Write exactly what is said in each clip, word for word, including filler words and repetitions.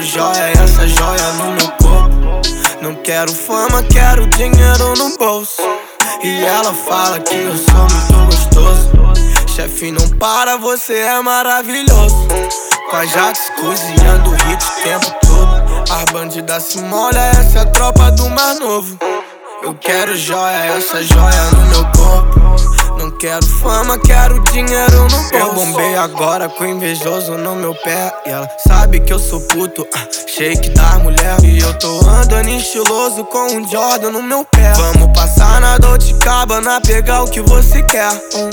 joia, essa joia no meu corpo. Não quero fama, quero dinheiro no bolso. E ela fala que eu sou muito gostoso. Chefe, não para, você é maravilhoso. Com a Jax cozinhando hit o tempo todo. As bandidas se molha, essa é a tropa do Mar Novo. Eu quero joia, essa joia no meu corpo. Não quero fama, quero dinheiro no bolso. Eu bombei agora com invejoso no meu pé. E ela sabe que eu sou puto, ah, shake da mulher. E eu tô andando estiloso com um Jordan no meu pé. Vamos passar na Dolce Gabbana, pegar o que você quer. hum,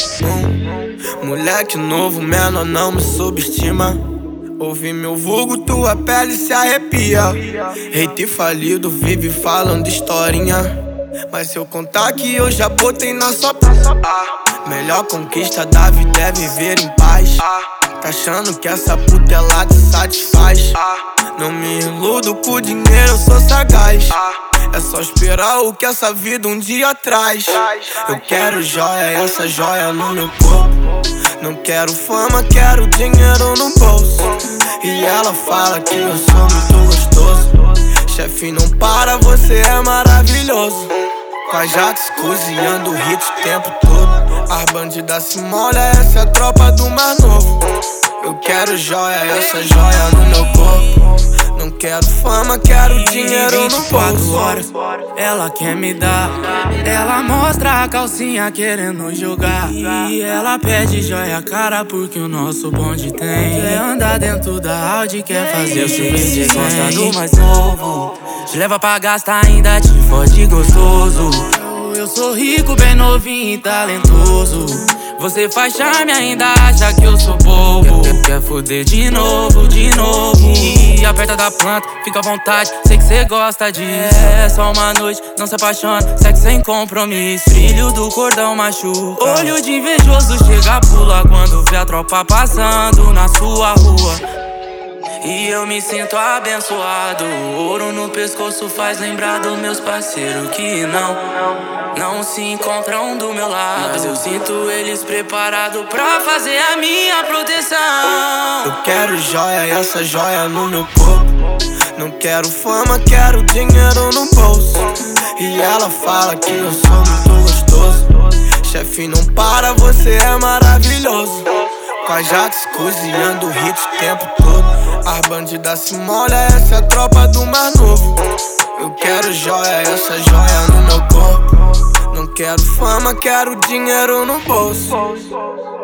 hum. Moleque novo, menor, não me subestima. Ouvi meu vulgo, tua pele se arrepia. Hate falido, vive falando historinha. Mas se eu contar que eu já botei na sua praça, ah, melhor conquista da vida é viver em paz. ah, Tá achando que essa puta ela te satisfaz? ah, Não me iludo por dinheiro, eu sou sagaz. ah, É só esperar o que essa vida um dia traz. Eu quero joia, essa joia no meu corpo. Não quero fama, quero dinheiro no bolso. E ela fala que eu sou muito gostoso. Chefe, não para, você é maravilhoso. Com a Jax cozinhando hit o tempo todo. As bandidas se molha, essa é a tropa do Mar Novo. Eu quero joia, essa joia no meu corpo. Não quero fama, quero dinheiro no bolso. Horas, ela quer me dar. Ela mostra a calcinha querendo jogar. E ela pede joia cara porque o nosso bonde tem. Quer andar dentro da Audi, quer fazer o chuveiro. Gosta do mais novo, te leva pra gastar, ainda te fode gostoso. Eu sou rico, bem novinho e talentoso. Você faz charme, ainda acha que eu sou bobo. Quer, quer foder de novo, de novo. E aperta da planta, fica à vontade, sei que cê gosta disso. É só uma noite, não se apaixona, sexo sem compromisso. Brilho do cordão machuca. Olho de invejoso chega, pula quando vê a tropa passando na sua rua. E eu me sinto abençoado. Ouro no pescoço faz lembrar dos meus parceiros que não, não se encontram do meu lado. Mas eu sinto eles preparados pra fazer a minha proteção. Eu quero joia, essa joia no meu corpo. Não quero fama, quero dinheiro no bolso. E ela fala que eu sou muito gostoso. Chefe, não para, você é maravilhoso. Com a Jax cozinhando hit o tempo todo. As bandidas se molha, essa é a tropa do Mar Novo. Eu quero joia, essa joia no meu corpo. Não quero fama, quero dinheiro no bolso.